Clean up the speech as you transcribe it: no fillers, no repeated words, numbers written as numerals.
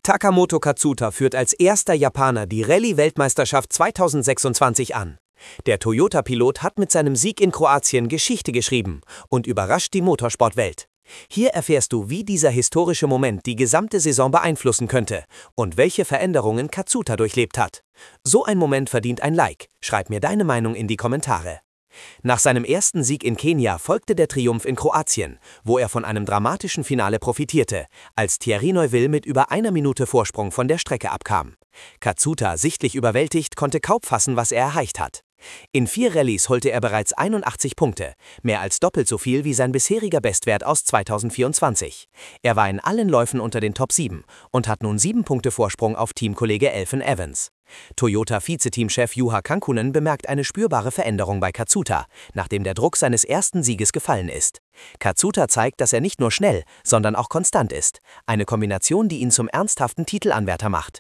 Takamoto Katsuta führt als erster Japaner die Rallye-Weltmeisterschaft 2026 an. Der Toyota-Pilot hat mit seinem Sieg in Kroatien Geschichte geschrieben und überrascht die Motorsportwelt. Hier erfährst du, wie dieser historische Moment die gesamte Saison beeinflussen könnte und welche Veränderungen Katsuta durchlebt hat. So ein Moment verdient ein Like. Schreib mir deine Meinung in die Kommentare. Nach seinem ersten Sieg in Kenia folgte der Triumph in Kroatien, wo er von einem dramatischen Finale profitierte, als Thierry Neuville mit über einer Minute Vorsprung von der Strecke abkam. Katsuta, sichtlich überwältigt, konnte kaum fassen, was er erreicht hat. In 4 Rallyes holte er bereits 81 Punkte, mehr als doppelt so viel wie sein bisheriger Bestwert aus 2024. Er war in allen Läufen unter den Top 7 und hat nun 7 Punkte Vorsprung auf Teamkollege Elfyn Evans. Toyota-Vizeteamchef Juha Kankkunen bemerkt eine spürbare Veränderung bei Katsuta, nachdem der Druck seines ersten Sieges gefallen ist. Katsuta zeigt, dass er nicht nur schnell, sondern auch konstant ist. Eine Kombination, die ihn zum ernsthaften Titelanwärter macht.